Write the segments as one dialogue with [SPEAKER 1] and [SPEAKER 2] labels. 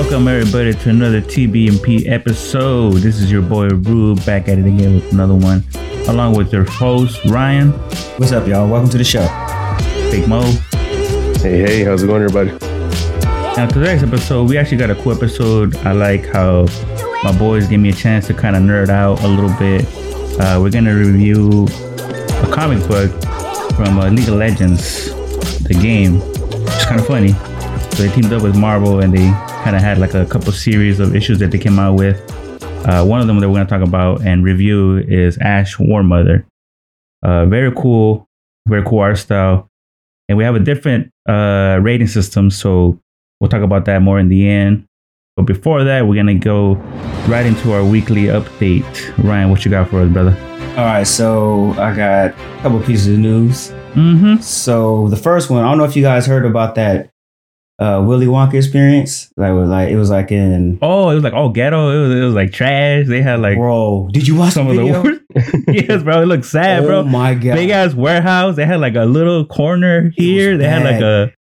[SPEAKER 1] Welcome everybody to another TBMP episode. This is your boy Rube back at it again with another one, along with your host Ryan.
[SPEAKER 2] What's up, y'all? Welcome to the show.
[SPEAKER 1] Big Mo.
[SPEAKER 3] Hey, how's it going, everybody?
[SPEAKER 1] Now today's episode, we actually got a cool episode. I like how my boys give me a chance to kind of nerd out a little bit. We're gonna review a comic book from League of Legends, the game. It's kind of funny. So they teamed up with Marvel and they kind of had like a couple series of issues that they came out with. One of them that we're going to talk about and review is Ash War Mother. Very cool art style. And we have a different rating system, so we'll talk about that more in the end. But before that, we're going to go right into our weekly update. Ryan, what you got for us, brother?
[SPEAKER 2] All right, so I got a couple pieces of news.
[SPEAKER 1] Mm-hmm.
[SPEAKER 2] So the first one, I don't know if you guys heard about that Willy Wonka experience. It was like
[SPEAKER 1] all ghetto. It was like trash. They had like,
[SPEAKER 2] bro, did you watch
[SPEAKER 1] some
[SPEAKER 2] the video?
[SPEAKER 1] of the yes, bro. It looked sad, bro.
[SPEAKER 2] Oh my god,
[SPEAKER 1] big ass warehouse. They had like a little corner here. They had like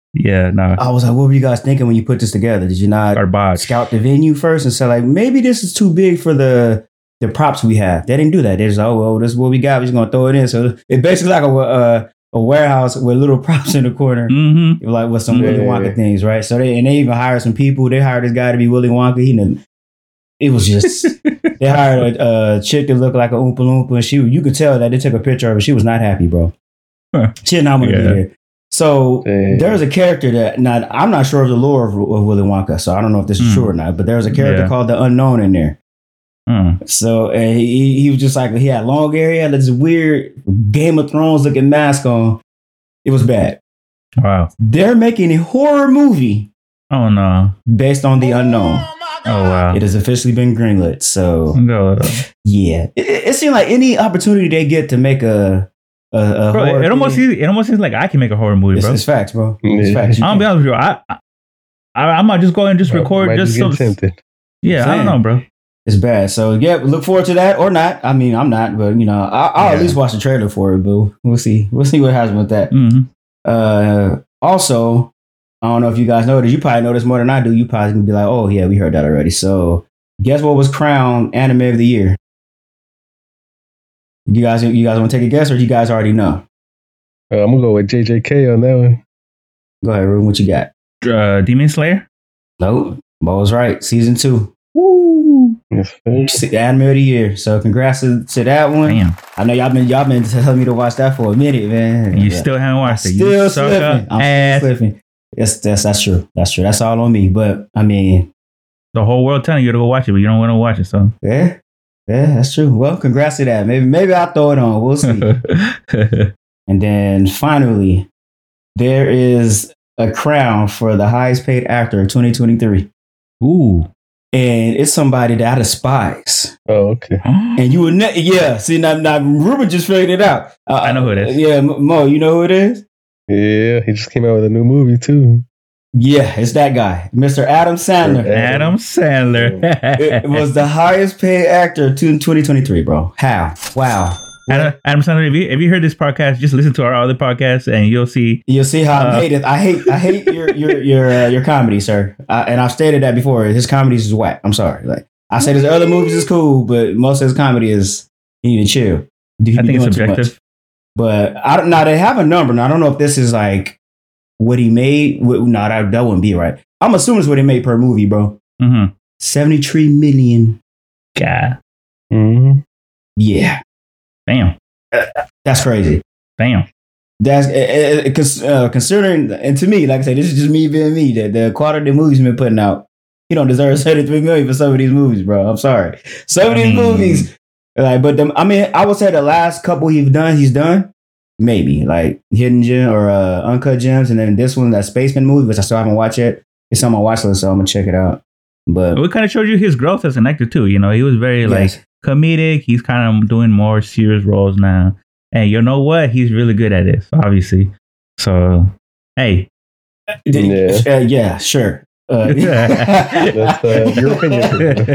[SPEAKER 1] I
[SPEAKER 2] was like, what were you guys thinking when you put this together? Did you not scout the venue first and say like, maybe this is too big for the props we have? They didn't do that. They just this is what we got. We're just gonna throw it in. So it's basically like a warehouse with little props in the corner, like with some Willy Wonka things, right? So they even hired some people. They hired this guy to be Willy Wonka. It was just they hired a chick that looked like a Oompa Loompa, and you could tell that they took a picture of her. She was not happy, bro. Huh. She did not want to be there. So there's a character that I'm not sure of the lore of Willy Wonka, so I don't know if this is true or not. But there's a character called the Unknown in there. So and he was just like, he had long hair, he had this weird Game of Thrones looking mask on. It was bad.
[SPEAKER 1] Wow.
[SPEAKER 2] They're making a horror movie.
[SPEAKER 1] Oh no.
[SPEAKER 2] Based on the Unknown.
[SPEAKER 1] Oh wow.
[SPEAKER 2] It has officially been greenlit. So yeah. It seemed like any opportunity they get to make a
[SPEAKER 1] bro,
[SPEAKER 2] horror
[SPEAKER 1] it almost seems like I can make a horror movie, bro.
[SPEAKER 2] It's facts, bro. It's facts.
[SPEAKER 1] I'll be honest with you. I might just go and just record just some. Yeah, I don't know, bro.
[SPEAKER 2] It's bad. So yeah, look forward to that or not. I mean, I'm not, but I'll at least watch the trailer for it, boo. We'll see. We'll see what happens with that. Mm-hmm. Also, I don't know if you guys know this. You probably know this more than I do. You probably gonna be like, oh yeah, we heard that already. So guess what was crowned anime of the year? You guys want to take a guess, or you guys already know?
[SPEAKER 3] I'm gonna go with JJK on that one.
[SPEAKER 2] Go ahead, Ruben. What you got?
[SPEAKER 1] Demon Slayer?
[SPEAKER 2] Nope. Bo was right. Season 2.
[SPEAKER 1] Woo!
[SPEAKER 2] The anime of the year. So congrats to that one.
[SPEAKER 1] Damn.
[SPEAKER 2] I know y'all been telling me to watch that for a minute, man.
[SPEAKER 1] You still haven't watched it.
[SPEAKER 2] Still slipping. I'm still slipping. Yes, that's true. That's true. That's all on me. But I mean,
[SPEAKER 1] the whole world telling you to go watch it, but you don't want to watch it. So
[SPEAKER 2] yeah, that's true. Well, congrats to that. Maybe I'll throw it on. We'll see. And then finally, there is a crown for the highest paid actor of 2023.
[SPEAKER 1] Ooh.
[SPEAKER 2] And it's somebody that I despise.
[SPEAKER 3] Oh, okay.
[SPEAKER 2] And you would see, now Ruben just figured it out.
[SPEAKER 1] I know who it is.
[SPEAKER 2] Yeah, Mo, you know who it is?
[SPEAKER 3] Yeah, he just came out with a new movie too.
[SPEAKER 2] Yeah, it's that guy, Mr. Adam Sandler.
[SPEAKER 1] Adam Sandler.
[SPEAKER 2] It was the highest paid actor in 2023, bro. How? Wow.
[SPEAKER 1] Adam Sandler, if you heard this podcast, just listen to our other podcasts and you'll see
[SPEAKER 2] how I hate it. I hate your comedy, sir. And I've stated that before. His comedy is whack. I'm sorry. Like I said, his other movies is cool, but most of his comedy is you need to chill.
[SPEAKER 1] I think it's subjective.
[SPEAKER 2] But I don't know. They have a number. Now I don't know if this is like what he made. No, that wouldn't be right. I'm assuming it's what he made per movie, bro. 73 million.
[SPEAKER 1] God.
[SPEAKER 3] Mm-hmm.
[SPEAKER 2] Yeah.
[SPEAKER 1] Damn.
[SPEAKER 2] That's crazy.
[SPEAKER 1] Damn.
[SPEAKER 2] That's considering, and to me, like I said, this is just me being me. The quality of the movies he's been putting out, he don't deserve 73 million for some of these movies, bro. I'm sorry. Some of these movies, I would say the last couple he's done, maybe like Hidden Gem or Uncut Gems, and then this one, that Spaceman movie, which I still haven't watched yet. It's on my watch list, so I'm gonna check it out. But
[SPEAKER 1] it kind of showed you his growth as an actor too. He was very like comedic. He's kind of doing more serious roles now. And you know what? He's really good at this, obviously. So, hey.
[SPEAKER 2] Yeah, sure.
[SPEAKER 3] That's your opinion.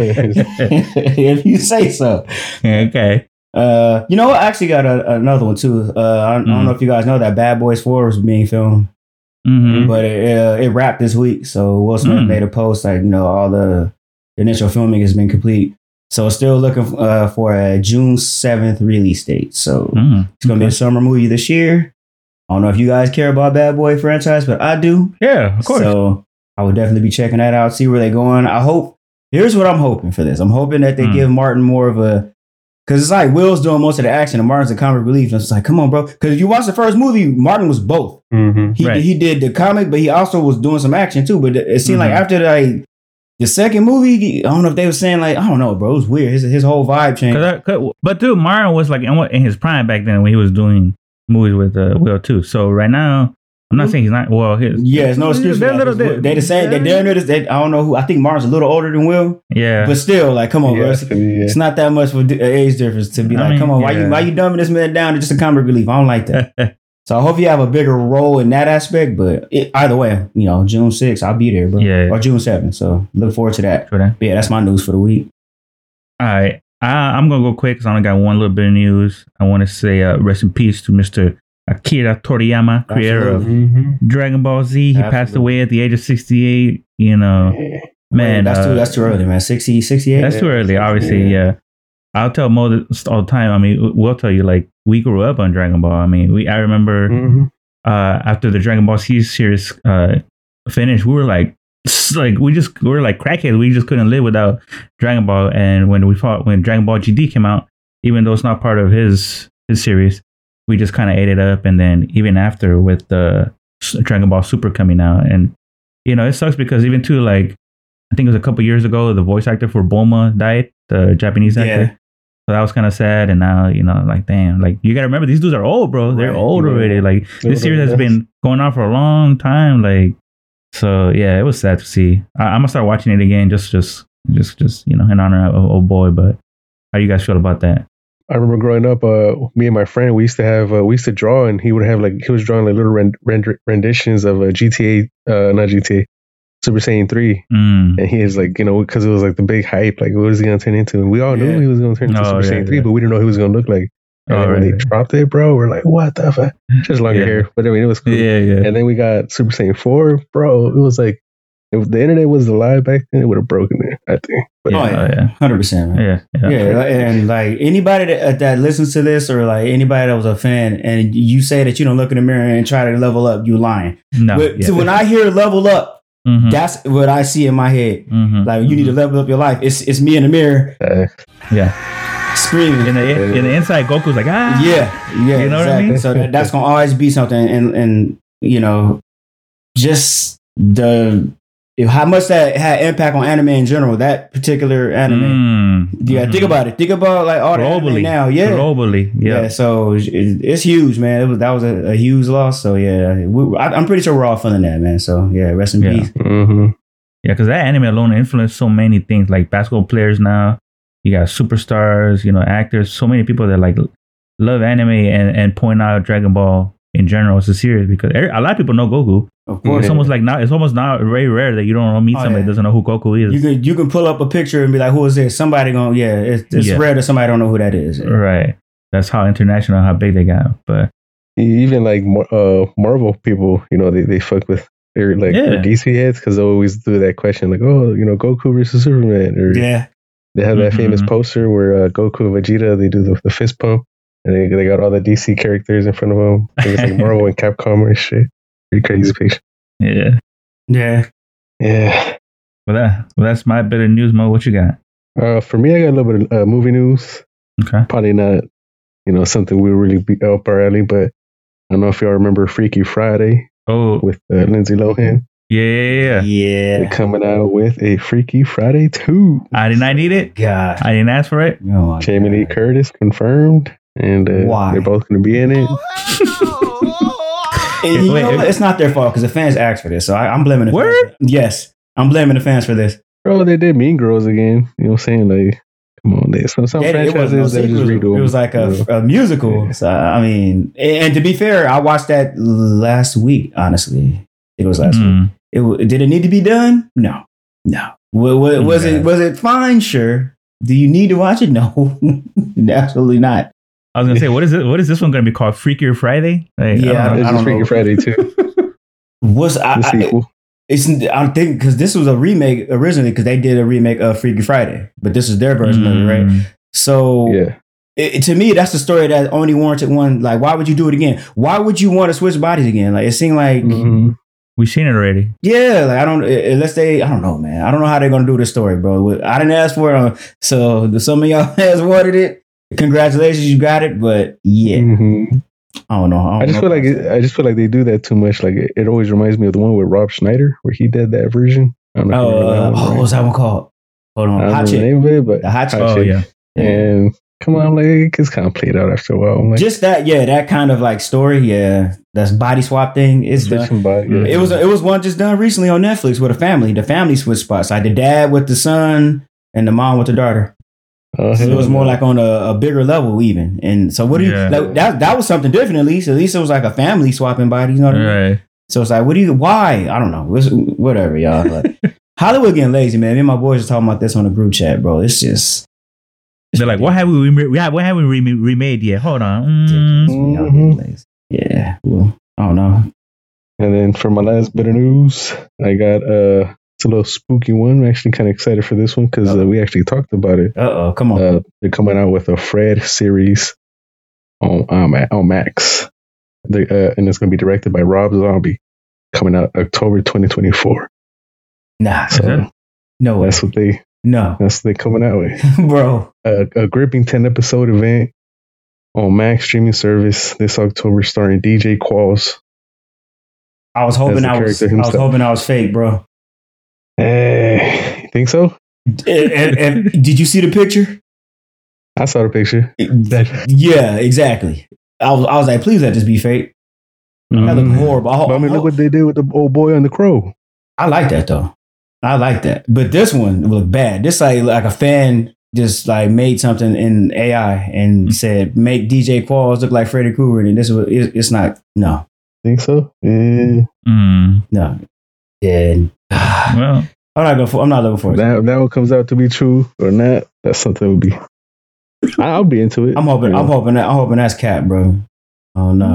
[SPEAKER 2] If you say so.
[SPEAKER 1] Okay.
[SPEAKER 2] You know what? I actually got another one too. I don't know if you guys know that Bad Boys 4 was being filmed. but it wrapped this week. So Will Smith made a post like, all the initial filming has been complete. So still looking for a June 7th release date. So it's going to be a summer movie this year. I don't know if you guys care about Bad Boy franchise, but I do.
[SPEAKER 1] Yeah, of course.
[SPEAKER 2] So I would definitely be checking that out, see where they're going. Here's what I'm hoping for this. I'm hoping that they give Martin more of a, because it's like Will's doing most of the action and Martin's the comic relief. And it's like, come on, bro. Because if you watch the first movie, Martin was both. He did the comic, but he also was doing some action too. But it seemed like after the second movie, I don't know if they were saying like, I don't know, bro. It was weird. His whole vibe changed.
[SPEAKER 1] But dude, Martin was like in his prime back then when he was doing movies with Will too. So right now, I'm not saying he's not. Well,
[SPEAKER 2] it's no excuse. They the same. I don't know who. I think Martin's a little older than Will.
[SPEAKER 1] Yeah,
[SPEAKER 2] but still, like, come on, bro. It's not that much for age difference to be come on. Why you dumbing this man down to just a comic relief? I don't like that. So I hope you have a bigger role in that aspect. But either way, June 6th, I'll be there, bro.
[SPEAKER 1] Yeah,
[SPEAKER 2] or June 7th. So look forward to that. But yeah, that's my news for the week.
[SPEAKER 1] All right, I'm gonna go quick because I only got one little bit of news. I want to say rest in peace to Mr. Akira Toriyama, creator of Dragon Ball Z. He passed away at the age of 68. Man,
[SPEAKER 2] that's too early, man. 60, 68?
[SPEAKER 1] That's too early, obviously, yeah. I'll tell Mo all the time. I mean, we'll tell you, like, we grew up on Dragon Ball. I mean, I remember after the Dragon Ball Z series finished, we were like crackheads. We just couldn't live without Dragon Ball. And when Dragon Ball GD came out, even though it's not part of his series, we just kind of ate it up. And then even after with the Dragon Ball Super coming out, and it sucks because even too, like, I think it was a couple years ago, the voice actor for Bulma died, the Japanese actor. So that was kind of sad. And now, like, damn, like, you got to remember these dudes are old, bro. They're old already. Like, this series has been going on for a long time. Like, so yeah, it was sad to see. I'm gonna start watching it again, just in honor of old boy. But how you guys feel about that?
[SPEAKER 3] I remember growing up, me and my friend, we used to draw, and he was drawing like little renditions of GTA, not GTA, Super Saiyan 3. And he is like, because it was like the big hype, like, what is he going to turn into? And we all knew he was going to turn into Super Saiyan 3, but we didn't know who he was going to look like. And when they dropped it, bro, we're like, what the fuck? Just longer hair. But I mean, it was cool.
[SPEAKER 1] Yeah.
[SPEAKER 3] And then we got Super Saiyan 4, bro. It was like, if the internet was alive back then, it would have broken it, I think. But
[SPEAKER 2] 100%, man. Yeah. And like anybody that listens to this, or like anybody that was a fan, and you say that you don't look in the mirror and try to level up, you lying.
[SPEAKER 1] No.
[SPEAKER 2] So when I hear level up, that's what I see in my head. Like, you need to level up your life. It's me in the mirror. Screaming
[SPEAKER 1] in the inside. Goku's like,
[SPEAKER 2] yeah.
[SPEAKER 1] You know what I mean?
[SPEAKER 2] So that's gonna always be something, and just how much that had impact on anime in general, that particular anime. Think about it. Think about like all the anime now.
[SPEAKER 1] Globally.
[SPEAKER 2] Yeah. So it's huge, man. That was a huge loss. So yeah, I'm pretty sure we're all feeling that, man. So yeah, rest in peace.
[SPEAKER 1] Yeah, because that anime alone influenced so many things, like basketball players now. You got superstars, actors, so many people that like love anime and point out Dragon Ball in general as a series, because a lot of people know Goku.
[SPEAKER 2] Of course,
[SPEAKER 1] it's almost now very rare that you don't meet somebody that doesn't know who Goku is.
[SPEAKER 2] You can pull up a picture and be like, "Who is this?" Somebody it's rare that somebody don't know who that is.
[SPEAKER 1] Right. That's how international, how big they got. But
[SPEAKER 3] even like Marvel people, they fuck with their DC heads, because they always do that question like, "Oh, Goku versus Superman," or they have that famous poster where Goku and Vegeta, they do the fist pump, and they got all the DC characters in front of them. I think it's like Marvel and Capcom and shit. Pretty crazy picture.
[SPEAKER 2] Yeah.
[SPEAKER 1] Well, that's my bit of news, Mo. What you got?
[SPEAKER 3] For me, I got a little bit of movie news.
[SPEAKER 1] Okay.
[SPEAKER 3] Probably not, something we really be up our alley, but I don't know if y'all remember Freaky Friday.
[SPEAKER 1] Oh,
[SPEAKER 3] with Lindsay Lohan.
[SPEAKER 1] Yeah.
[SPEAKER 3] They're coming out with a Freaky Friday 2.
[SPEAKER 1] I did not need it.
[SPEAKER 2] God,
[SPEAKER 1] I didn't ask for it.
[SPEAKER 3] Jamie Lee Curtis confirmed, and they're both going to be in it.
[SPEAKER 2] It's not their fault because the fans asked for this, so I'm blaming the fans. Yes, I'm blaming the fans for this.
[SPEAKER 3] Bro, they did Mean Girls again. You know what I'm saying? Like, come on, some franchises they just redo.
[SPEAKER 2] It was like a musical. So I mean, and to be fair, I watched that last week. Honestly, it was last week. Did it need to be done? No. Was it fine? Sure. Do you need to watch it? No, absolutely not.
[SPEAKER 1] I was gonna say, what is this one gonna be called? Freakier Friday?
[SPEAKER 3] Like, it's Freaky Friday too.
[SPEAKER 2] the sequel. I'm thinking because this was a remake originally because they did a remake of Freaky Friday, but this is their version of it, right? So to me, that's the story that only warranted one. Like, why would you do it again? Why would you want to switch bodies again? Like, it seemed like
[SPEAKER 1] we've seen it already.
[SPEAKER 2] Yeah, like I don't know, man. I don't know how they're gonna do this story, bro. I didn't ask for it, so some of y'all has wanted it. Congratulations, you got it, but yeah. I don't know. I just
[SPEAKER 3] feel like they do that too much. Like it always reminds me of the one with Rob Schneider where he did that version. I don't know
[SPEAKER 2] what was that one called? Hold on,
[SPEAKER 3] Hot Chick. The name of it, but
[SPEAKER 2] the Hot Chick.
[SPEAKER 3] Oh yeah. And come on, like it's kind of played out after a while. Like,
[SPEAKER 2] just that kind of like story, that's body swap thing. It's done. It was one just done recently on Netflix with a family. The family switch spots, like the dad with the son and the mom with the daughter. So it was more like on a bigger level even. And so what do you like, that was something different at least. At least it was like a family swapping bodies, you know what I mean? So it's like, why? I don't know. Whatever, y'all. Like, Hollywood getting lazy, man. Me and my boys are talking about this on the group chat, bro. It's just
[SPEAKER 1] they're like, what have we remade yet? Hold on.
[SPEAKER 2] Yeah. Well, I don't know.
[SPEAKER 3] And then for my last bit of news, I got it's a little spooky one. I'm actually kind of excited for this one because we actually talked about it.
[SPEAKER 2] Come on.
[SPEAKER 3] They're coming out with a Fred series on Max. And it's going to be directed by Rob Zombie. Coming out October 2024.
[SPEAKER 2] Nah.
[SPEAKER 3] So
[SPEAKER 2] no way.
[SPEAKER 3] That's what they're coming out with.
[SPEAKER 2] Bro.
[SPEAKER 3] A gripping 10-episode event on Max streaming service this October starring DJ Qualls.
[SPEAKER 2] I was hoping I was fake, bro.
[SPEAKER 3] You think so?
[SPEAKER 2] And did you see the picture?
[SPEAKER 3] I saw the picture.
[SPEAKER 2] Yeah, exactly. I was like, please let this be fake. That looked horrible.
[SPEAKER 3] Look what they did with the old boy on the Crow.
[SPEAKER 2] I like that though. I like that. But this one looked bad. This like a fan just like made something in AI and said, make DJ Qualls look like Freddy Krueger. And it's not. No.
[SPEAKER 3] Think so? Yeah.
[SPEAKER 2] No. Yeah.
[SPEAKER 1] Well,
[SPEAKER 2] I'm not looking for it.
[SPEAKER 3] That one comes out to be true or not. That's something would be. I'll be into it.
[SPEAKER 2] I'm hoping that's cap, bro. Oh no,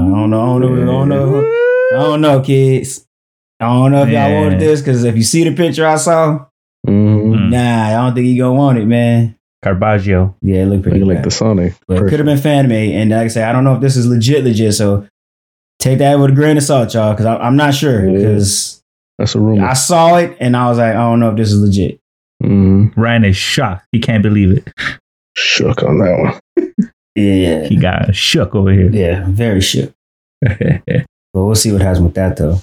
[SPEAKER 2] I don't know, kids. I don't know if y'all wanted this because if you see the picture I saw, nah, I don't think you gonna want it, man.
[SPEAKER 1] Carbaggio.
[SPEAKER 2] Yeah, it looked pretty bad.
[SPEAKER 3] Like the Sonic.
[SPEAKER 2] But it could have been fan made, and like I say, I don't know if this is legit. So take that with a grain of salt, y'all, because I'm not sure because
[SPEAKER 3] that's a rumor.
[SPEAKER 2] I saw it and I was like, I don't know if this is legit.
[SPEAKER 1] Ryan is shocked. He can't believe it.
[SPEAKER 3] Shook on that one.
[SPEAKER 2] Yeah.
[SPEAKER 1] He got shook over here.
[SPEAKER 2] Yeah, very shook. But we'll see what happens with that, though.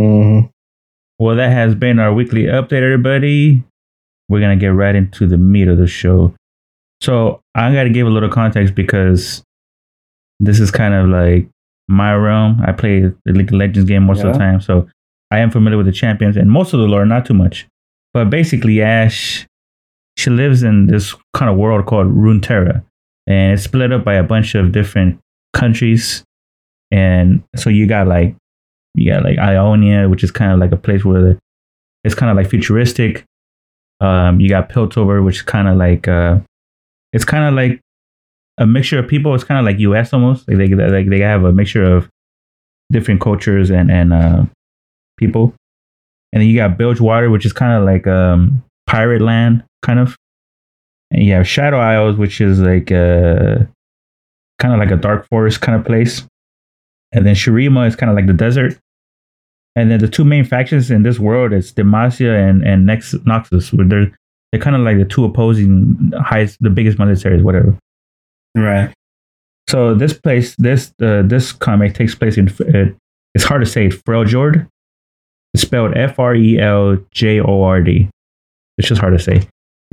[SPEAKER 1] Well, that has been our weekly update, everybody. We're going to get right into the meat of the show. So I got to give a little context because this is kind of like my realm. I play the League of Legends game most of the time, so I am familiar with the champions and most of the lore, not too much. But basically, Ashe, she lives in this kind of world called Runeterra, and it's split up by a bunch of different countries. And so you got like Ionia, which is kind of like a place where it's kind of like futuristic. You got Piltover, which is kind of like it's kind of like a mixture of people. It's kind of like US almost. Like they have a mixture of different cultures and people. And then you got Bilgewater, which is kind of like pirate land, kind of. And you have Shadow Isles, which is like kind of like a dark forest kind of place. And then Shurima is kind of like the desert. And then the two main factions in this world is Demacia and Noxus. Where they're kind of like the two opposing the biggest militaries, whatever.
[SPEAKER 2] Right.
[SPEAKER 1] So this comic takes place in it's hard to say, Freljord. It's spelled Freljord. It's just hard to say.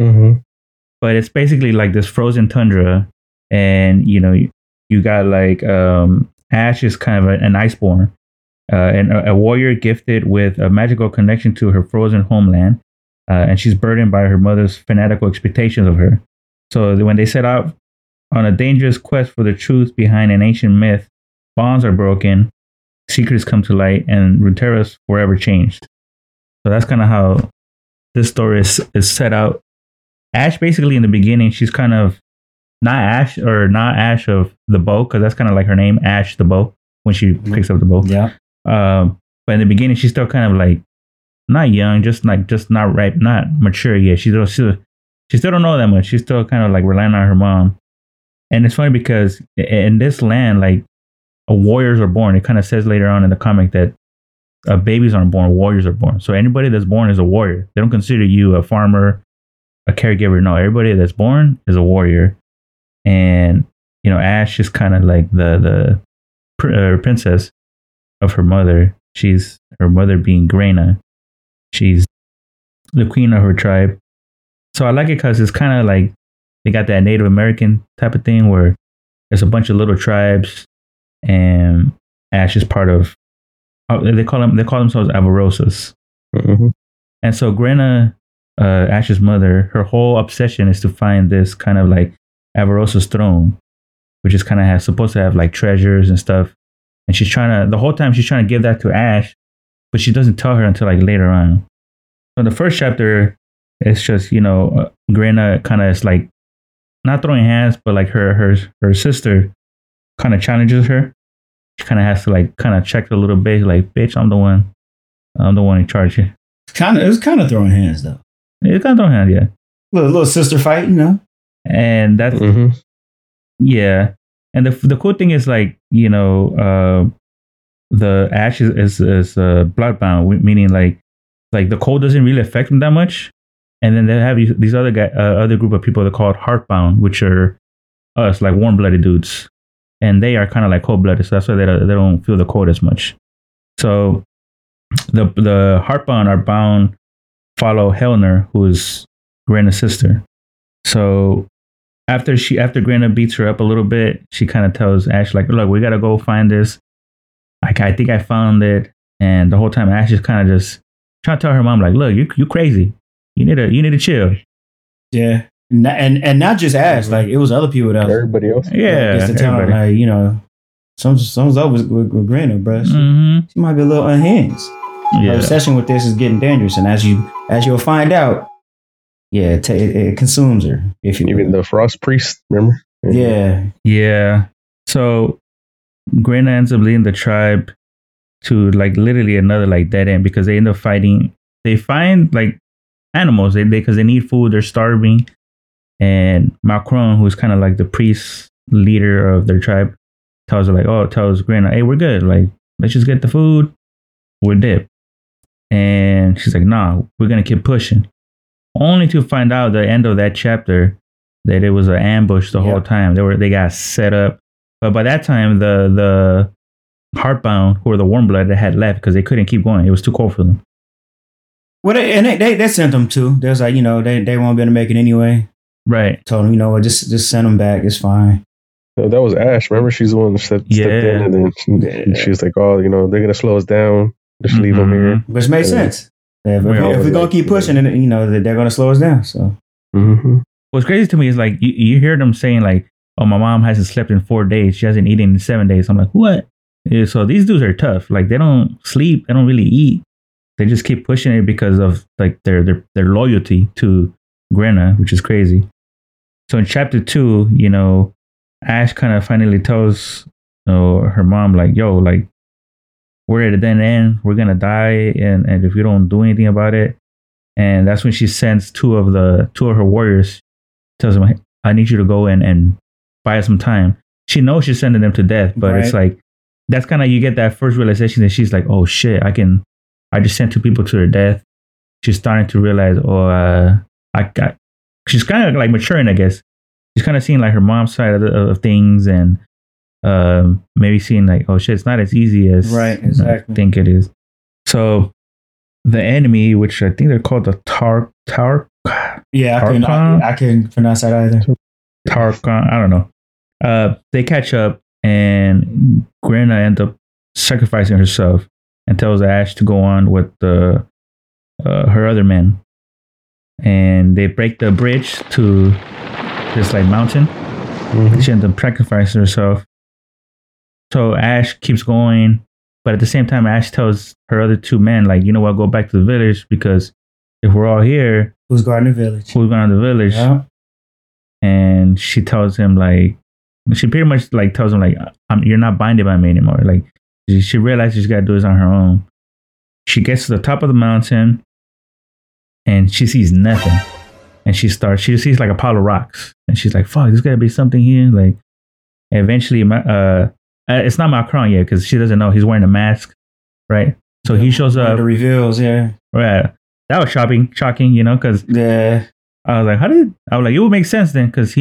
[SPEAKER 1] But it's basically like this frozen tundra, and you got like Ashe is kind of an iceborn, and a warrior gifted with a magical connection to her frozen homeland, and she's burdened by her mother's fanatical expectations of her. So when they set out on a dangerous quest for the truth behind an ancient myth, bonds are broken, secrets come to light, and Runeterra's forever changed. So that's kind of how this story is set out. Ashe, basically, in the beginning, she's kind of not Ashe of the bow, because that's kind of like her name, Ashe the bow, when she picks up the bow.
[SPEAKER 2] Yeah.
[SPEAKER 1] But But in the beginning, she's still kind of like not young, just not ripe, not mature yet. She still don't know that much. She's still kind of like relying on her mom. And it's funny because in this land, like warriors are born. It kind of says later on in the comic that babies aren't born, warriors are born. So anybody that's born is a warrior. They don't consider you a farmer, a caregiver. No, everybody that's born is a warrior. And you know, Ash is kind of like the princess of her mother. She's her mother being Grena. She's the queen of her tribe. So I like it because it's kind of like they got that Native American type of thing where there's a bunch of little tribes, and Ash is part of. They call themselves Avarosas.
[SPEAKER 3] Mm-hmm.
[SPEAKER 1] And so Grena, Ash's mother, her whole obsession is to find this kind of like Avarosa's throne, which is kind of supposed to have like treasures and stuff. And the whole time she's trying to give that to Ash, but she doesn't tell her until like later on. So in the first chapter, it's just, you know, Grena kind of is like not throwing hands, but like her sister kind of challenges her. She kind of has to like kind of check her a little bit, like, bitch, I'm the one in charge here.
[SPEAKER 2] It was kind of throwing hands though.
[SPEAKER 1] It's kind of throwing hands, yeah.
[SPEAKER 2] Little sister fight, you know.
[SPEAKER 1] And that's yeah. And the cool thing is like, you know, the Ash is bloodbound, meaning like the cold doesn't really affect him that much. And then they have these other group of people that are called Heartbound, which are us, like warm-blooded dudes. And they are kind of like cold-blooded, so that's why they don't feel the cold as much. So the Heartbound are bound follow Helner, who is Grena's sister. So after Grena beats her up a little bit, she kind of tells Ash like, "Look, we gotta go find this. Like, I think I found it." And the whole time, Ash is kind of just trying to tell her mom like, "Look, you crazy. You need to chill."
[SPEAKER 2] Yeah. And not just Ash, like it was other people that
[SPEAKER 3] everybody else.
[SPEAKER 1] Yeah,
[SPEAKER 2] everybody. Like, you know, something's up with Grena, bro. She might be a little unhinged. Yeah. Her obsession with this is getting dangerous, and as you'll find out, yeah, it consumes her. If you
[SPEAKER 3] even the Frost Priest, remember?
[SPEAKER 2] Yeah.
[SPEAKER 1] So Grena ends up leading the tribe to like literally another like dead end because they end up fighting. They find like animals because they need food. They're starving. And Macron, who's kind of like the priest leader of their tribe, tells Grena, "Hey, we're good. Like, let's just get the food. We're dip." And she's like, "Nah, we're gonna keep pushing." Only to find out the end of that chapter that it was an ambush the whole time. They got set up, but by that time the Heartbound, who were the warm blooded, had left because they couldn't keep going. It was too cold for them.
[SPEAKER 2] Well, they sent them too. There's like, you know, they won't be able to make it anyway.
[SPEAKER 1] Right.
[SPEAKER 2] Told him, you know what, just send them back. It's fine.
[SPEAKER 3] So that was Ash. Remember, she's the one that stepped in, and then she's like, "Oh, you know, they're gonna slow us down. Just leave them here."
[SPEAKER 2] Which makes sense. If we're gonna keep pushing, and you know, they're gonna slow us down. So.
[SPEAKER 1] What's crazy to me is like you hear them saying like, "Oh, my mom hasn't slept in 4 days. She hasn't eaten in 7 days." I'm like, what? Yeah, so these dudes are tough. Like they don't sleep. They don't really eat. They just keep pushing it because of like their loyalty to Grena, which is crazy. So in chapter 2, you know, Ash kind of finally tells her mom like, "Yo, like we're at a dead end. We're gonna die, and if we don't do anything about it." And that's when she sends two of her warriors, tells them, "I need you to go and buy us some time." She knows she's sending them to death, but It's like that's kind of, you get that first realization that she's like, "Oh shit, I just sent 2 people to their death." She's starting to realize, she's kind of like maturing, I guess. She's kind of seeing like her mom's side of things, and maybe seeing like, oh shit, it's not as easy as I think it is. So the enemy, which I think they're called the Tark.
[SPEAKER 2] Yeah, I couldn't pronounce that either.
[SPEAKER 1] Tarkon, I don't know. They catch up, and Grena ends up sacrificing herself and tells Ash to go on with her other men. And they break the bridge to this like mountain. She ends up sacrificing herself. So Ash keeps going, but at the same time, Ash tells her other 2 men, like, "You know what, go back to the village, because if we're all here,
[SPEAKER 2] who's guarding the village?
[SPEAKER 1] Yeah. And she tells him like, she pretty much like tells him like, "You're not binded by me anymore." Like she realizes she's got to do this on her own. she gets to the top of the mountain and she sees nothing. And she sees like a pile of rocks. And she's like, fuck, there's got to be something here. Like, eventually, it's not Macron yet because she doesn't know he's wearing a mask, right? So he shows up.
[SPEAKER 2] The reveals, yeah.
[SPEAKER 1] Right. That was shocking, because I was like, it would make sense then because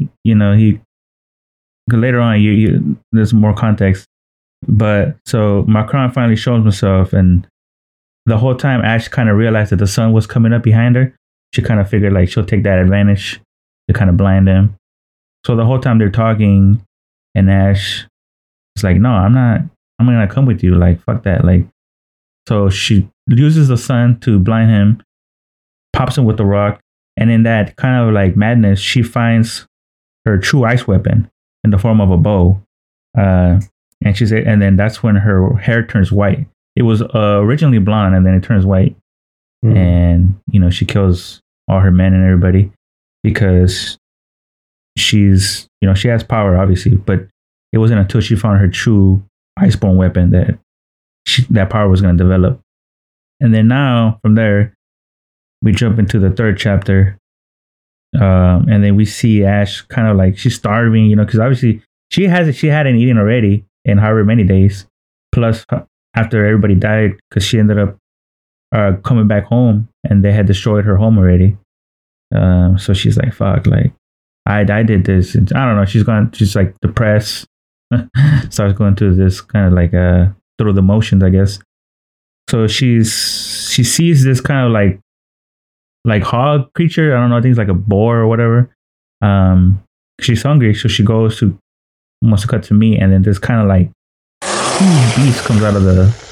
[SPEAKER 1] later on, there's more context. But so Macron finally shows himself, and the whole time Ash kind of realized that the sun was coming up behind her. She kind of figured like she'll take that advantage to kind of blind him. So the whole time they're talking, and Ash is like, no, I'm gonna come with you. Like, fuck that. Like, so she uses the sun to blind him, pops him with the rock, and in that kind of like madness, she finds her true ice weapon in the form of a bow. And then that's when her hair turns white. It was originally blonde, and then it turns white. And she kills all her men and everybody because she has power, obviously, but it wasn't until she found her true iceborne weapon that power was going to develop. And then now from there we jump into the third chapter, and then we see Ash kind of like she's starving, because obviously she hadn't eaten already in however many days, plus after everybody died, because she ended up coming back home and they had destroyed her home already. So she's like, fuck, like I did this. And I don't know. She's like depressed, starts going through this kind of like through the motions, I guess. So she sees this kind of like hog creature. I don't know. I think it's like a boar or whatever. She's hungry, so she wants to cut some meat, and then this kind of like huge beast comes out of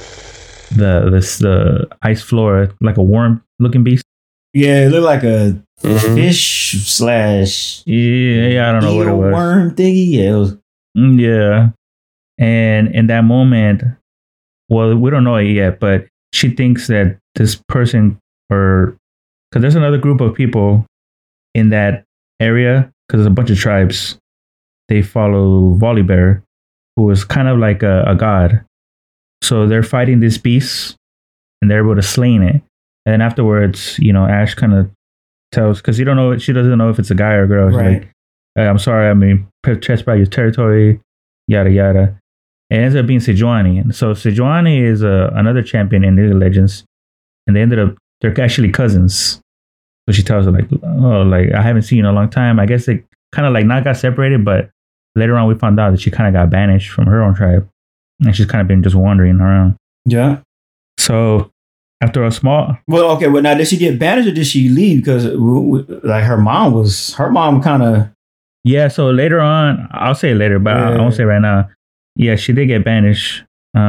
[SPEAKER 1] the ice floor, like a worm looking beast.
[SPEAKER 2] Yeah, it looked like a fish /
[SPEAKER 1] yeah, I don't know what it was.
[SPEAKER 2] Worm thingy. Yeah, it was.
[SPEAKER 1] Yeah, and in that moment, well, we don't know it yet, but she thinks that this person, because there's another group of people in that area, because there's a bunch of tribes. They follow Volibear, who is kind of like a god. So they're fighting this beast, and they're able to slay it. And afterwards, Ash kind of tells, because she doesn't know if it's a guy or a girl. She's
[SPEAKER 2] right.
[SPEAKER 1] like, I'm sorry, trespass your territory, yada yada. And it ends up being Sejuani. And so Sejuani is another champion in League of Legends, and they're actually cousins. So she tells her like, oh, like I haven't seen you in a long time. I guess they kind of like not got separated, but later on we found out that she kind of got banished from her own tribe, and she's kind of been just wandering around.
[SPEAKER 2] Yeah.
[SPEAKER 1] So after a small,
[SPEAKER 2] well, okay, well now did she get banished or did she leave? Because like her mom kind of.
[SPEAKER 1] Yeah. So later on, I'll say it later, but I won't say right now. Yeah, she did get banished.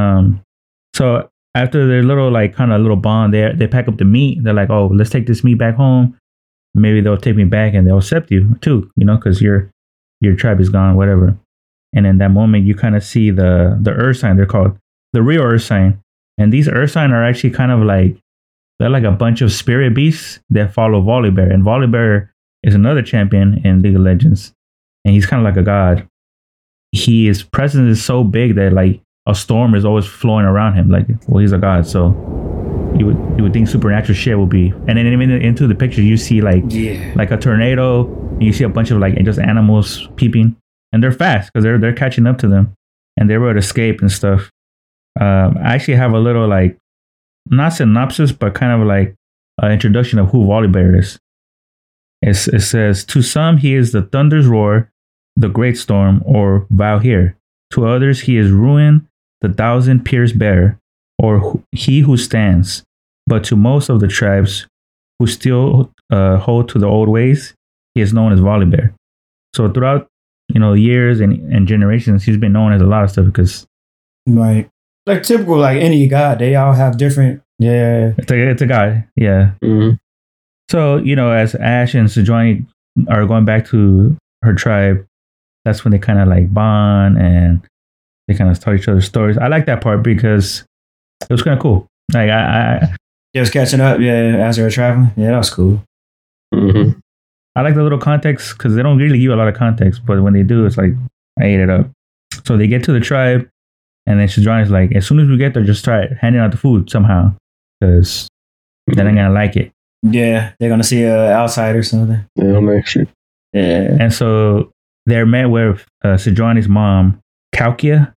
[SPEAKER 1] So after their little bond, they pack up the meat. They're like, oh, let's take this meat back home. Maybe they'll take me back and they'll accept you too, because your tribe is gone, whatever. And in that moment, you kind of see the Ursine. They're called the real Ursine. And these Ursine are actually kind of like, they're like a bunch of spirit beasts that follow Volibear. And Volibear is another champion in League of Legends. And he's kind of like a god. His presence is so big that like a storm is always flowing around him. Like, well, he's a god, so you would think supernatural shit would be. And then even into the picture, you see like a tornado, and you see a bunch of like just animals peeping, and they're fast because they're catching up to them, and they were able to escape and stuff. I actually have a little like not synopsis, but kind of like an introduction of who Volibear is. It says, to some he is the thunder's roar, the great storm, or Valhyr. To others he is ruin, the thousand-pierced bear, or he who stands. But to most of the tribes who still hold to the old ways, he is known as Volibear. So throughout years and generations, he's been known as a lot of stuff because
[SPEAKER 2] right, like typical like any god, they all have different. Yeah,
[SPEAKER 1] it's a god. Yeah.
[SPEAKER 3] Mm-hmm.
[SPEAKER 1] So as Ash and Sejuani are going back to her tribe, that's when they kind of like bond and they kind of tell each other stories. I like that part because it was kind of cool. Like I
[SPEAKER 2] just catching up. Yeah, as they were traveling. Yeah, that was cool.
[SPEAKER 3] Mm-hmm.
[SPEAKER 1] I like the little context because they don't really give a lot of context, but when they do, it's like I ate it up. So they get to the tribe, and then Sejuani's like, as soon as we get there, just start handing out the food somehow. because they're not gonna like it.
[SPEAKER 2] Yeah, they're gonna see an outsider or something.
[SPEAKER 3] Yeah, I'm actually.
[SPEAKER 2] Yeah.
[SPEAKER 1] And so they're met with Sejuani's mom, Calkia,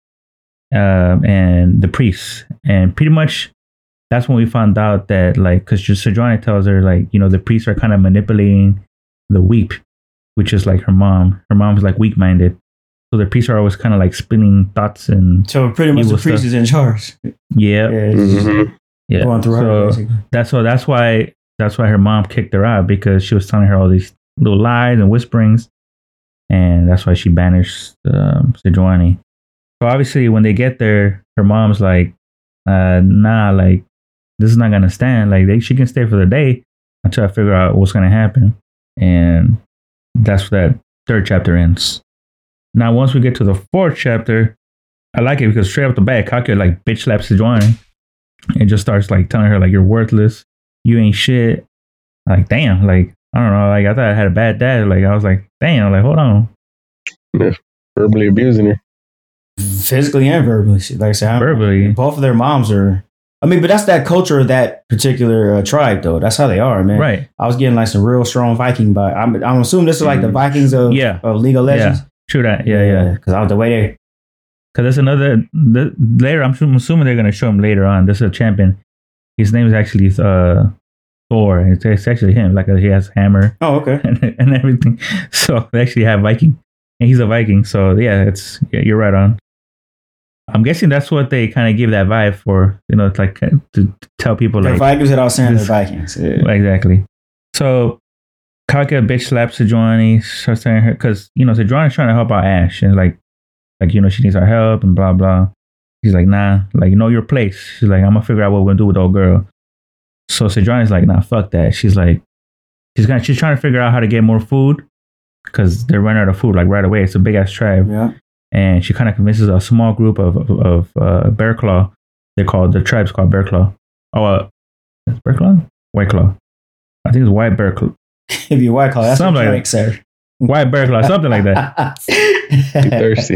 [SPEAKER 1] and the priest. And pretty much that's when we found out that, like, because Sejuani tells her, like, you know, the priests are kind of manipulating the weep, which is like her mom. Her mom's like weak-minded. So the priests are always kind of like spinning thoughts and.
[SPEAKER 2] So pretty much the priest is in charge.
[SPEAKER 1] Yeah. Yeah.
[SPEAKER 2] Going through her, basically.
[SPEAKER 1] That's why her mom kicked her out, because she was telling her all these little lies and whisperings, and that's why she banished Sejuani. So obviously, when they get there, her mom's like, "Nah, like this is not gonna stand. Like she can stay for the day until I figure out what's gonna happen." And that's where that third chapter ends. Now, once we get to the fourth chapter, I like it because straight up the bat, Calkia like bitch slaps Sejuani and just starts like telling her like, "You're worthless. You ain't shit." Like, damn, like, I don't know, like, I thought I had a bad dad. Like, I was like, damn, like, hold on.
[SPEAKER 3] Yeah, verbally abusing her.
[SPEAKER 2] Physically and verbally. Like I said,
[SPEAKER 1] verbally.
[SPEAKER 2] Both of their moms are, I mean, but that's that culture of that particular tribe, though. That's how they are, man.
[SPEAKER 1] Right. I
[SPEAKER 2] was getting like some real strong Viking, but I'm assuming this is like the Vikings of League of Legends.
[SPEAKER 1] Yeah, true that. Yeah.
[SPEAKER 2] Because I was the way they.
[SPEAKER 1] Because there's another, later, I'm assuming they're going to show him later on. This is a champion. His name is actually Thor. It's actually him. Like he has hammer.
[SPEAKER 2] Oh, okay.
[SPEAKER 1] And everything. So they actually have Viking, and he's a Viking. So yeah, you're right on. I'm guessing that's what they kind of give that vibe for. You know, it's like to tell people
[SPEAKER 2] the
[SPEAKER 1] like
[SPEAKER 2] Vikings without saying they're Vikings. Yeah.
[SPEAKER 1] Exactly. So Calkia bitch slaps Sejuani, starts telling her because Sejuani's trying to help out Ash, and like she needs our help and blah blah. He's like, nah, like know your place. She's like, I'm gonna figure out what we're gonna do with the old girl. So Sejuani's like, nah, fuck that. She's like, she's trying to figure out how to get more food because they're running out of food like right away. It's a big ass tribe.
[SPEAKER 2] Yeah.
[SPEAKER 1] And she kind of convinces a small group of Bear Claw. The tribe's called Bear Claw. Oh, it's Bear Claw? White Claw. I think it's White Bear Claw.
[SPEAKER 2] If you're White Claw, that's something like that, sir.
[SPEAKER 1] White Bear Claw, something like that.
[SPEAKER 3] You're thirsty.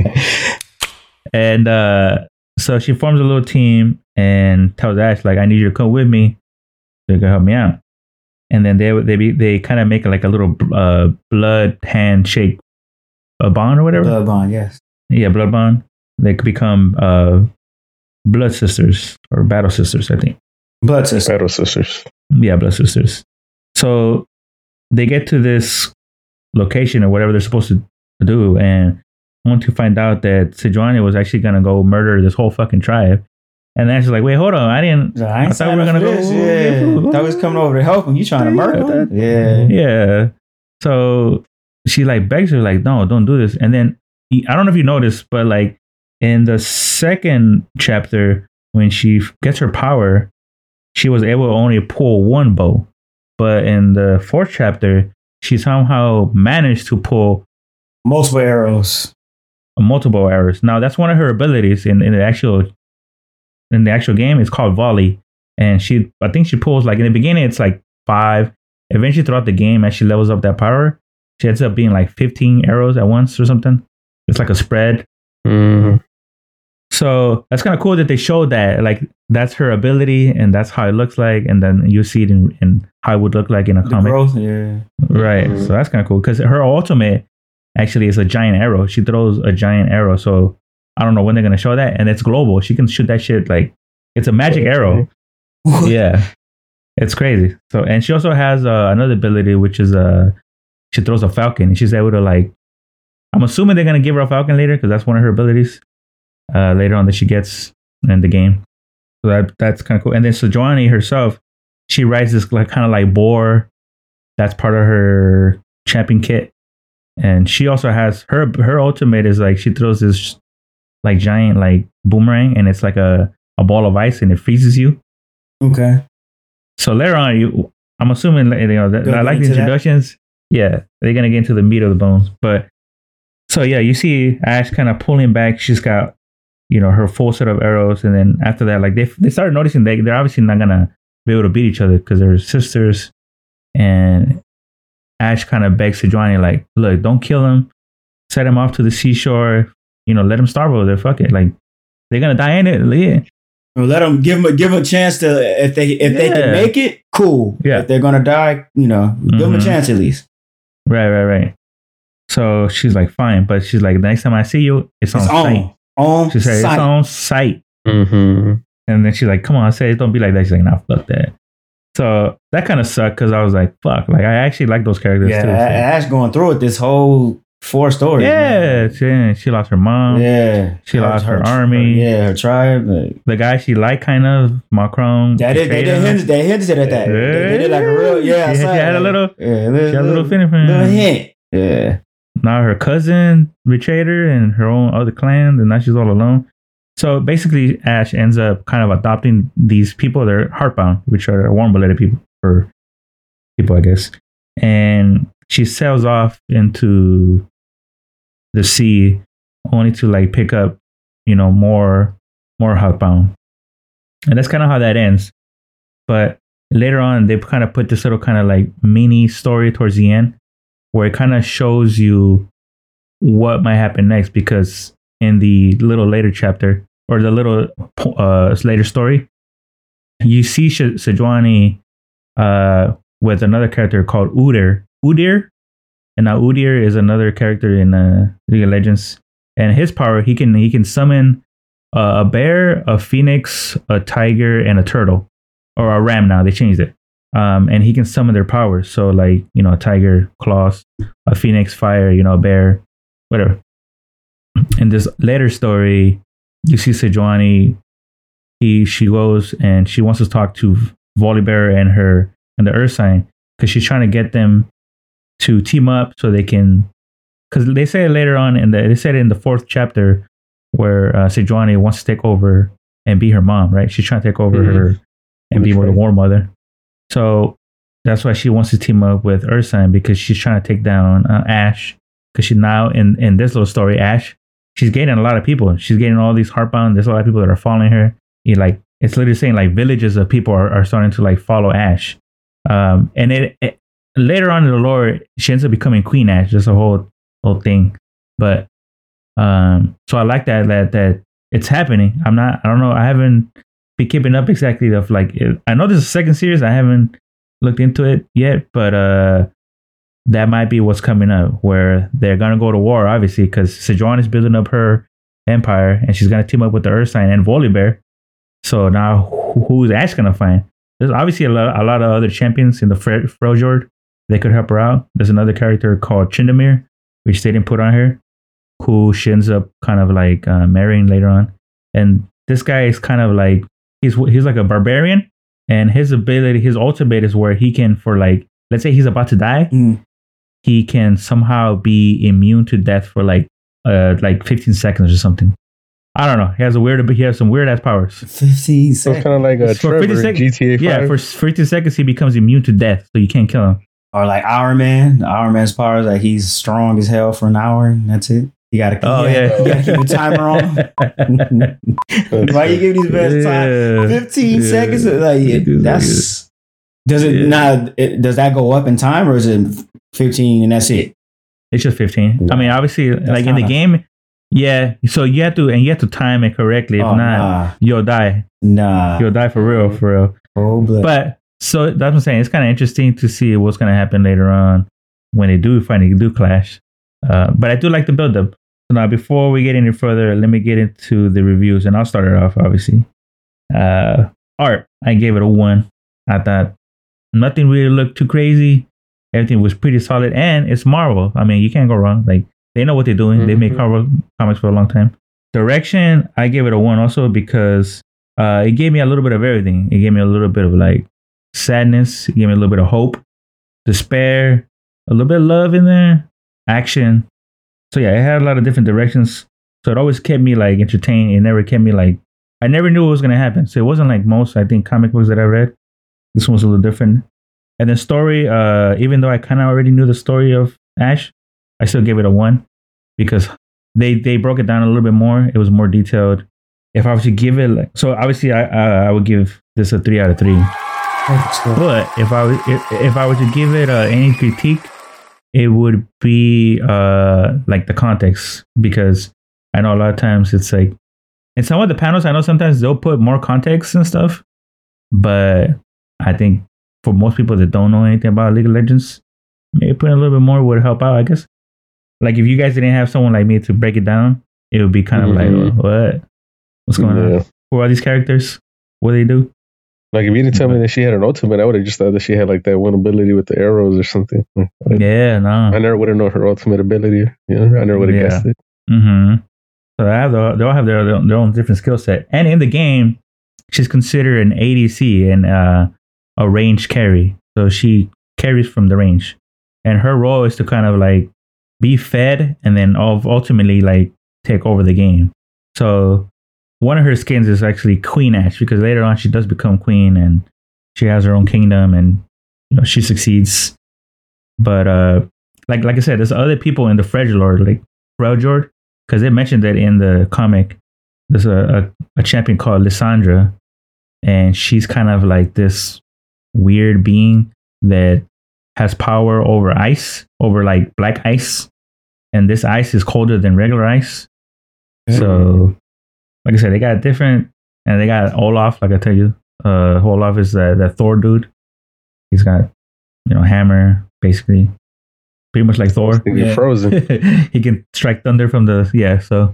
[SPEAKER 1] And so she forms a little team and tells Ash, like, I need you to come with me so you can help me out. And then they kind of make like a little blood handshake, a bond or whatever.
[SPEAKER 2] Blood bond, yes.
[SPEAKER 1] Yeah, blood bond. They could become blood sisters or battle sisters, I think.
[SPEAKER 2] Blood sisters.
[SPEAKER 3] Battle sisters.
[SPEAKER 1] Yeah, blood sisters. So they get to this location or whatever they're supposed to do, and want to find out that Sejuani was actually gonna go murder this whole fucking tribe. And then she's like, "Wait, hold on! I thought we were gonna go.
[SPEAKER 2] Yeah, thought we was coming over to help him. You trying to murder him?
[SPEAKER 1] Yeah. So she like begs her, like, no, don't do this. And then I don't know if you noticed, but like in the second chapter, when she gets her power, she was able to only pull one bow. But in the fourth chapter, she somehow managed to pull
[SPEAKER 2] multiple arrows.
[SPEAKER 1] Now that's one of her abilities in the actual game. It's called volley, and I think she pulls like in the beginning it's like 5. Eventually throughout the game, as she levels up that power, she ends up being like 15 arrows at once or something. It's like a spread.
[SPEAKER 3] Mm-hmm.
[SPEAKER 1] So that's kind of cool that they showed that, like, that's her ability and that's how it looks like, and then you see it in how it would look like in a comic.
[SPEAKER 2] Growth, yeah.
[SPEAKER 1] Right. Mm-hmm. So that's kind of cool because her ultimate actually is a giant arrow. She throws a giant arrow. So I don't know when they're going to show that. And it's global. She can shoot that shit like it's a magic arrow. Yeah. It's crazy. So, and she also has another ability, which is she throws a falcon. And she's able to, like, I'm assuming they're going to give her a falcon later because that's one of her abilities later on that she gets in the game. So that's kind of cool. And then Sejuani herself, she rides this like kind of like boar. That's part of her champion kit. And she also has her ultimate is like she throws this like giant like boomerang, and it's like a ball of ice, and it freezes you.
[SPEAKER 2] Okay.
[SPEAKER 1] So later on, I'm assuming I like the introductions. That? Yeah, they're gonna get into the meat of the bones. But so yeah, you see Ash kind of pulling back. She's got her full set of arrows, and then after that, like they started noticing they're obviously not gonna be able to beat each other because they're sisters. And Ash kind of begs Sejuani, like, look, don't kill him. Set him off to the seashore. Let him starve over there. Fuck it. Like, they're going to die in it. Yeah.
[SPEAKER 2] Let them give them a chance to if they can make it, cool.
[SPEAKER 1] Yeah.
[SPEAKER 2] If they're gonna die, give them a chance at least.
[SPEAKER 1] Right. So she's like, fine, but she's like, next time I see you, it's on sight. She said, it's on sight.
[SPEAKER 3] Mm-hmm.
[SPEAKER 1] And then she's like, come on, say it, don't be like that. She's like, nah, fuck that. So that kind of sucked because I was like, fuck, like I actually like those characters too. So.
[SPEAKER 2] Ash going through it this whole 4 stories.
[SPEAKER 1] Yeah, she lost her mom.
[SPEAKER 2] Yeah,
[SPEAKER 1] she lost her army.
[SPEAKER 2] Her tribe.
[SPEAKER 1] The guy she liked, kind of Macron.
[SPEAKER 2] They hinted at that. They did like a real
[SPEAKER 1] she had a little feeling for him.
[SPEAKER 2] Little hint. Yeah.
[SPEAKER 1] Now her cousin betrayed her and her own other clan, and now she's all alone. So basically, Ash ends up kind of adopting these people. They're heartbound, which are warm-blooded people, I guess. And she sails off into the sea, only to like pick up, more heartbound. And that's kind of how that ends. But later on, they kind of put this little kind of like mini story towards the end, where it kind of shows you what might happen next, because in the little later chapter or the little later story, you see Sejuani with another character called Udyr. And now Udyr is another character in League of Legends, and his power, he can summon a bear, a phoenix, a tiger, and a turtle, or a ram. Now they changed it. And he can summon their powers. So like, a tiger, claws, a phoenix, fire, a bear, whatever. In this later story, you see Sejuani, she goes and she wants to talk to Volibear and the Earth Sign, because she's trying to get them to team up so they can, because they say later on they said in the 4th chapter where Sejuani wants to take over and be her mom, right? She's trying to take over her and be the War Mother. So that's why she wants to team up with Ursign, because she's trying to take down Ash. Because she now, in this little story, Ash, she's gaining a lot of people. She's getting all these heartbound. There's a lot of people that are following her. It's literally saying like villages of people are starting to like follow Ash. And it later on in the lore, she ends up becoming Queen Ash. Just a whole thing. But so I like that it's happening. I don't know. I haven't been keeping up exactly of like, I know this is the 2nd series. I haven't looked into it yet, but that might be what's coming up, where they're gonna go to war, obviously, because Sejuani is building up her empire, and she's gonna team up with the Earth Sign and Volibear. So now, who's Ash gonna find? There's obviously a lot of other champions in the Freljord. They could help her out. There's another character called Tryndamere, which they didn't put on here, who she ends up kind of like marrying later on. And this guy is kind of like, he's like a barbarian, and his ultimate is where he can, for like, let's say he's about to die, he can somehow be immune to death for like 15 seconds or something. I don't know. He has some weird ass powers.
[SPEAKER 2] 15 seconds.
[SPEAKER 3] So kind of like a Trevor GTA 5.
[SPEAKER 1] Yeah, for 15 seconds he becomes immune to death, so you can't kill him.
[SPEAKER 2] Or like Iron Man. Iron Man's powers, like he's strong as hell for an hour, and that's it. You gotta keep the timer on. Why you give these best time? 15 seconds. That's does that go up in time, or is it 15 and that's it?
[SPEAKER 1] It's just 15. Yeah. I mean, obviously, that's like in the game, yeah. So you have to time it correctly. If not, you'll die. You'll die for real.
[SPEAKER 2] Oh,
[SPEAKER 1] but so that's what I'm saying. It's kind of interesting to see what's gonna happen later on when they do clash. But I do like the build up. So now, before we get any further, let me get into the reviews, and I'll start it off. Obviously, art. I gave it a 1. I thought nothing really looked too crazy. Everything was pretty solid, and it's Marvel. I mean, you can't go wrong. Like, they know what they're doing. They make comics for a long time. Direction, I gave it a 1 also, because it gave me a little bit of everything. It gave me a little bit of like sadness. It gave me a little bit of hope, despair, a little bit of love in there, action. So yeah, it had a lot of different directions. So it always kept me like entertained. It never kept me like, I never knew what was going to happen. So it wasn't like most, I think, comic books that I read. This one was a little different. And the story, even though I kind of already knew the story of Ash, I still gave it a 1, because they broke it down a little bit more. It was more detailed. If I was to give it, so obviously I would give this a 3 out of 3. But if I were to give it any critique, it would be like the context, because I know a lot of times it's like in some of the panels, I know sometimes they'll put more context and stuff, but I think for most people that don't know anything about League of Legends, maybe putting a little bit more would help out, I guess. Like if you guys didn't have someone like me to break it down, it would be kind of like, what's going on? Who are these characters? What do they do?
[SPEAKER 3] Like if you didn't tell me that she had an ultimate, I would have just thought that she had like that one ability with the arrows or something.
[SPEAKER 1] No.
[SPEAKER 3] I never would have known her ultimate ability. I never would have guessed it.
[SPEAKER 1] Mm-hmm. So they all have their own different skill set. And in the game, she's considered an ADC and a range carry. So she carries from the range. And her role is to kind of like be fed and then ultimately like take over the game. So one of her skins is actually Queen Ash, because later on she does become queen and she has her own kingdom and she succeeds. But like I said, there's other people in the Freljord, like Freljord, because they mentioned that in the comic. There's a champion called Lissandra, and she's kind of like this weird being that has power over ice, over like black ice, and this ice is colder than regular ice. So like I said, they got different, and they got Olaf. Like I tell you, Olaf is that Thor dude. He's got, hammer, basically, pretty much like Thor.
[SPEAKER 3] You're frozen.
[SPEAKER 1] He can strike thunder from the So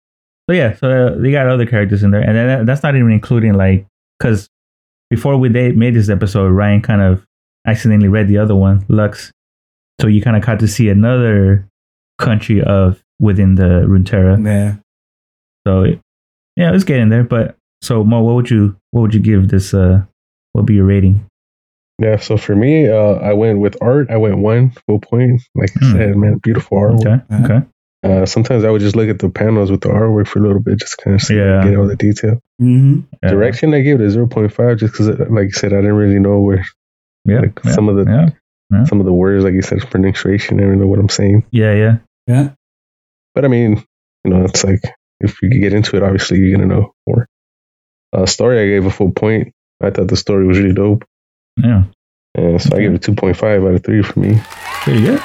[SPEAKER 1] they got other characters in there, and then that's not even including like, because before we made this episode, Ryan kind of accidentally read the other one, Lux. So you kind of got to see another country within the Runeterra.
[SPEAKER 2] Yeah.
[SPEAKER 1] So. Yeah, it's getting there. But so Mo, what would you give this? What would be your rating?
[SPEAKER 3] Yeah, so for me, I went with art. I went 1 full point. Like I said, man, beautiful artwork.
[SPEAKER 1] Okay.
[SPEAKER 3] Sometimes I would just look at the panels with the artwork for a little bit, just kind of get all the detail.
[SPEAKER 2] Mm-hmm.
[SPEAKER 3] Direction, I gave it a 0.5, just because, like you said, I didn't really know where. Some of the words, like you said, pronunciation. I don't know what I'm saying.
[SPEAKER 1] Yeah.
[SPEAKER 3] But I mean, it's like, if you get into it, obviously you're gonna know more. Story, I gave a full point. I thought the story was really dope.
[SPEAKER 1] Yeah.
[SPEAKER 3] So I gave it 2.5 out of 3 for me.
[SPEAKER 1] Pretty good.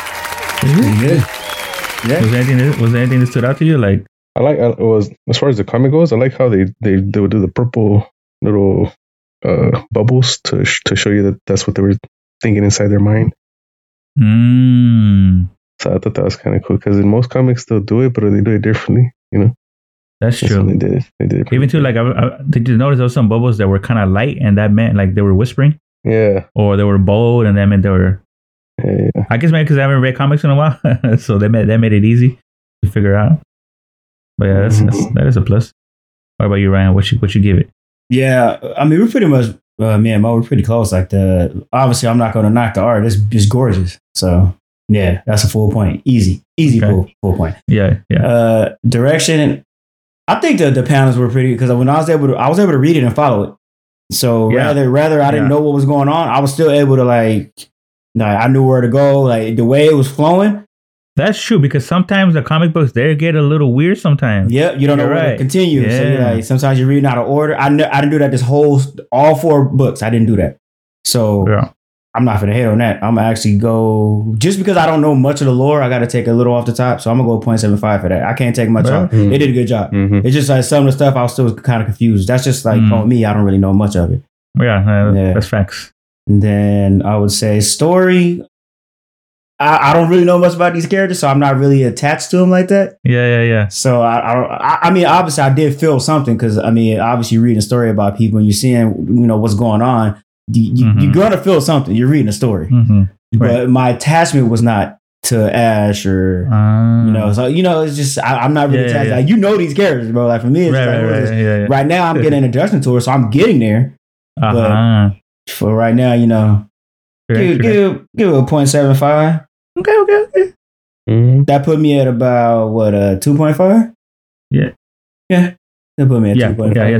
[SPEAKER 1] Yeah. Was there anything that stood out to you? Like,
[SPEAKER 3] as far as the comic goes, I like how they would do the purple little bubbles to show you that that's what they were thinking inside their mind. So I thought that was kind of cool, because in most comics they'll do it, but they do it differently.
[SPEAKER 1] That's true.
[SPEAKER 3] They did it.
[SPEAKER 1] Even too, like, did you notice there was some bubbles that were kind of light, and that meant like they were whispering?
[SPEAKER 3] Yeah.
[SPEAKER 1] Or they were bold, and that meant they were.
[SPEAKER 3] Yeah.
[SPEAKER 1] I guess maybe because I haven't read comics in a while, so that made it easy to figure out. But yeah, that is a plus. What about you, Ryan? What you give it?
[SPEAKER 2] Yeah, I mean, we're pretty much me and Mo, we're pretty close. Like obviously, I'm not going to knock the art. It's just gorgeous. So yeah, that's a full point. Easy, okay. full point.
[SPEAKER 1] Yeah.
[SPEAKER 2] Direction. I think the panels were pretty, because when I was able to read it and follow it. So rather I didn't know what was going on, I was still able to I knew where to go. Like the way it was flowing.
[SPEAKER 1] That's true, because sometimes the comic books they get a little weird sometimes.
[SPEAKER 2] Yep, you don't know where to continue.
[SPEAKER 1] Yeah.
[SPEAKER 2] So sometimes you're reading out of order. I didn't do that all 4 books. I didn't do that. So I'm not gonna hate on that. I'm gonna actually go, just because I don't know much of the lore, I gotta take a little off the top. So I'm gonna go 0.75 for that. I can't take much off. They did a good job. Mm-hmm. It's just like some of the stuff I was still kind of confused. That's just like on me, I don't really know much of it.
[SPEAKER 1] Yeah, that's facts.
[SPEAKER 2] And then I would say story. I don't really know much about these characters, so I'm not really attached to them like that.
[SPEAKER 1] Yeah.
[SPEAKER 2] So I mean, obviously I did feel something, because I mean, obviously you're reading a story about people and you're seeing, what's going on. You're gonna feel something. You're reading a story, but my attachment was not to Ash or So it's just I'm not really attached. Like, these characters, bro. Like for me, it's right now I'm getting an introduction to her, so I'm getting there. But for right now, give it a 0.75. Okay. Mm-hmm. That put me at about 2.5.
[SPEAKER 1] Yeah.
[SPEAKER 2] That put me at 2.5.
[SPEAKER 1] Yeah,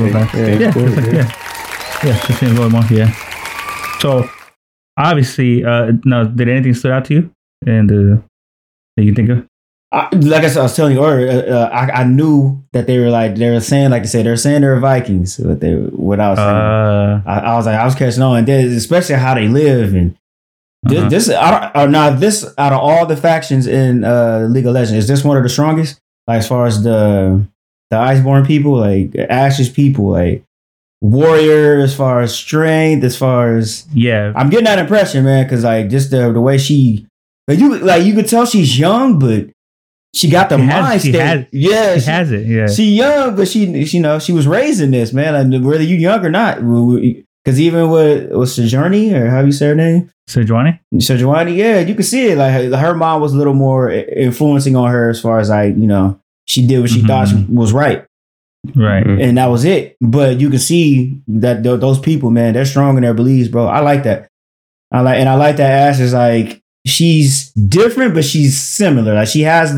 [SPEAKER 1] 2.5. Yeah, just a little more. Yeah. So obviously, now, did anything stood out to you, and that you think of?
[SPEAKER 2] Like I was telling you earlier, I knew that they were saying they're Vikings. What I was saying, I was like, I was catching on, and then especially how they live, and this out of all the factions in League of Legends, is this one of the strongest? Like as far as the the Iceborne people, like Ash's people, like warrior as far as strength, as far as I'm getting that impression, man, because like just the way she, you could tell she's young, but she got the mind state. She has it. Yeah, she young, but she was raised in this, man. Like, whether you young or not, because even with Sojourner, or how you say her name, Sejuani, yeah, you can see it. Like her mom was a little more influencing on her as far as like she did what she thought was right. Right. And that was it. But you can see that those people, man, they're strong in their beliefs, bro. I like that. I like that Ash is like, she's different, but she's similar. Like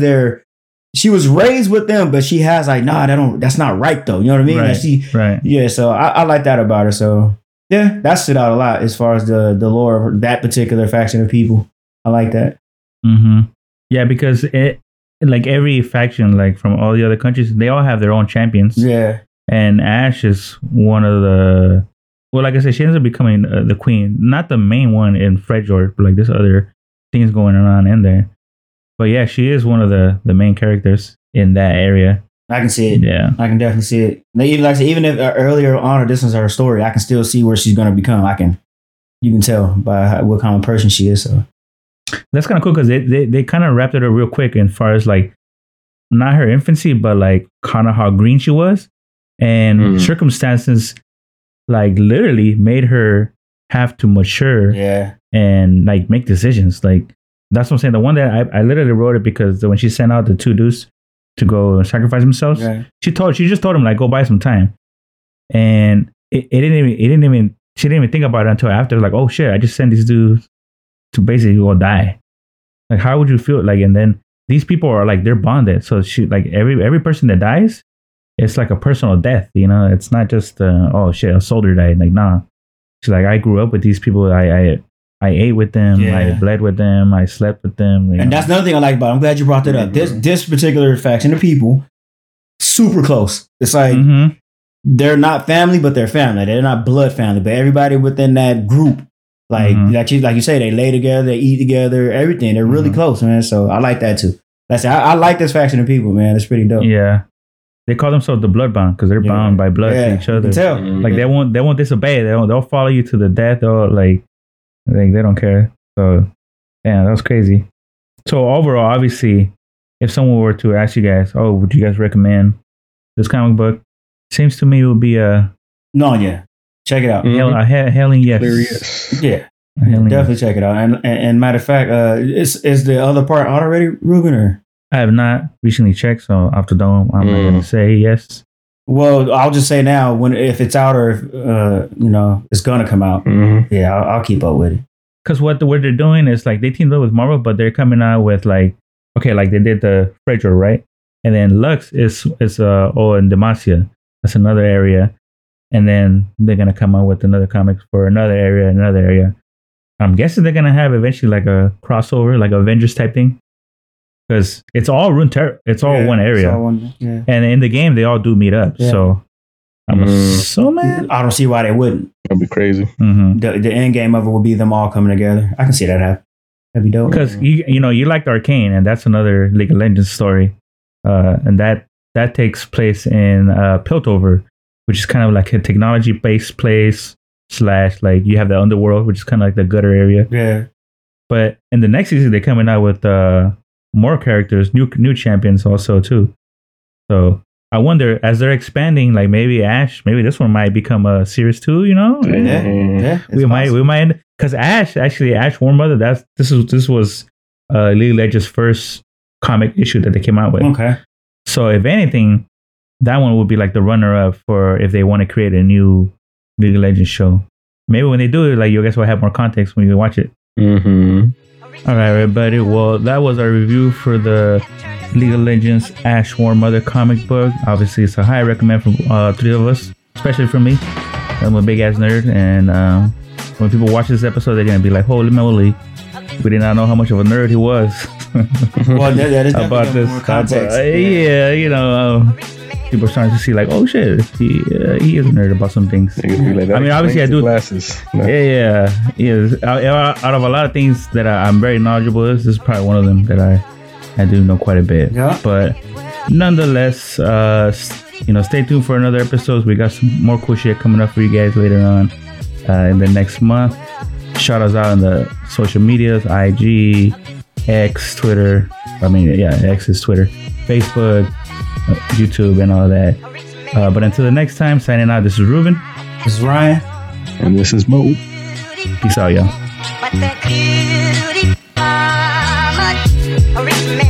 [SPEAKER 2] she was raised with them, but she has like, that's not right though. You know what I mean?
[SPEAKER 1] Right.
[SPEAKER 2] Like
[SPEAKER 1] right.
[SPEAKER 2] Yeah. So I like that about her. So yeah, that stood out a lot as far as the lore of that particular faction of people. I like that.
[SPEAKER 1] Mm-hmm. Yeah, because like every faction, like from all the other countries, they all have their own champions.
[SPEAKER 2] Yeah.
[SPEAKER 1] And Ash is one of the, well, like I said, she ends up becoming the queen, not the main one in Freljord, but like there's other things going on in there. But yeah, she is one of the main characters in that area.
[SPEAKER 2] I can see it.
[SPEAKER 1] Yeah.
[SPEAKER 2] I can definitely see it. Even like I said, even if earlier on or this is her story, I can still see where she's going to become. You can tell by what kind of person she is. So.
[SPEAKER 1] That's kind of cool because they kind of wrapped it up real quick as far as like not her infancy, but like kind of how green she was, and circumstances like literally made her have to mature, and like make decisions. Like that's what I'm saying. The one that I literally wrote it because when she sent out the two dudes to go sacrifice themselves, she just told him like go buy some time, and she didn't even think about it until after, like, oh shit, I just sent these dudes to basically go die. Like, how would you feel? Like, and then these people are like, they're bonded. So she, like every person that dies, it's like a personal death, It's not just, oh shit, a soldier died. Like, nah. She's like, I grew up with these people. I ate with them. I bled with them. I slept with them.
[SPEAKER 2] And that's another thing I like about it. I'm glad you brought that up. This particular faction of people, super close. It's like, they're not family, but they're family. They're not blood family, but everybody within that group, like you say, they lay together, they eat together, everything. They're really close, man. So I like that too. I like this faction of people, man. It's pretty dope.
[SPEAKER 1] Yeah, they call themselves the blood bond because they're bound by blood to each other.
[SPEAKER 2] Tell.
[SPEAKER 1] Like they won't disobey. They'll follow you to the death. They'll like they don't care. So yeah, that was crazy. So overall, obviously, if someone were to ask you guys, oh, would you guys recommend this comic book? Seems to me it would be a
[SPEAKER 2] yeah. Check it out.
[SPEAKER 1] Hailing yes.
[SPEAKER 2] Yeah. Definitely check it out. And matter of fact, is the other part out already, Ruben? Or?
[SPEAKER 1] I have not recently checked, so off the dome, I'm not going to say yes.
[SPEAKER 2] Well, I'll just say now, if it's out or if, it's going to come out, yeah, I'll keep up with it.
[SPEAKER 1] Because what they're doing is like they teamed up with Marvel, but they're coming out with like, okay, like they did the Freljord, right? And then Lux is in Demacia. That's another area. And then they're going to come out with another comic for another area. I'm guessing they're going to have eventually like a crossover, like Avengers type thing. Because it's all it's all one area. It's all one, And in the game, they all do meet up. Yeah. So I'm assuming.
[SPEAKER 2] I don't see why they wouldn't.
[SPEAKER 3] That'd be crazy.
[SPEAKER 2] The end game of it will be them all coming together. I can see that happen. That'd be dope.
[SPEAKER 1] Because you liked Arcane, and that's another League of Legends story. And that takes place in Piltover, which is kind of like a technology-based place / like you have the underworld, which is kind of like the gutter area.
[SPEAKER 2] Yeah.
[SPEAKER 1] But in the next season, they're coming out with more characters, new champions also too. So I wonder, as they're expanding, like maybe this one might become a series 2.
[SPEAKER 2] Yeah.
[SPEAKER 1] We might, because Ash Warmother, this was League of Legends' first comic issue that they came out with.
[SPEAKER 2] Okay.
[SPEAKER 1] So if anything, that one would be like the runner-up for if they want to create a new League of Legends show. Maybe when they do it, like you guys will have more context when you watch it. All right, everybody. Well, that was our review for the League of Legends Ash Warmother comic book. Obviously, it's a high recommend from 3 of us, especially for me. I'm a big-ass nerd, and when people watch this episode, they're going to be like, holy moly, we did not know how much of a nerd he was.
[SPEAKER 2] Well, that is about this more context.
[SPEAKER 1] People are starting to see like, oh shit, he is a nerd about some things.
[SPEAKER 3] Like, I
[SPEAKER 1] mean, obviously I do.
[SPEAKER 3] Glasses. No.
[SPEAKER 1] Yeah. Out of a lot of things that I'm very knowledgeable, this is probably one of them that I do know quite a bit.
[SPEAKER 2] Yeah.
[SPEAKER 1] But nonetheless, stay tuned for another episode. We got some more cool shit coming up for you guys later on in the next month. Shout us out on the social medias, IG, X, Twitter. X is Twitter, Facebook, YouTube, and all that. But until the next time, signing out, this is Ruben.
[SPEAKER 2] This is Ryan.
[SPEAKER 3] And this is Mo.
[SPEAKER 1] Peace out, y'all.
[SPEAKER 4] But that cutie mama, a rich man.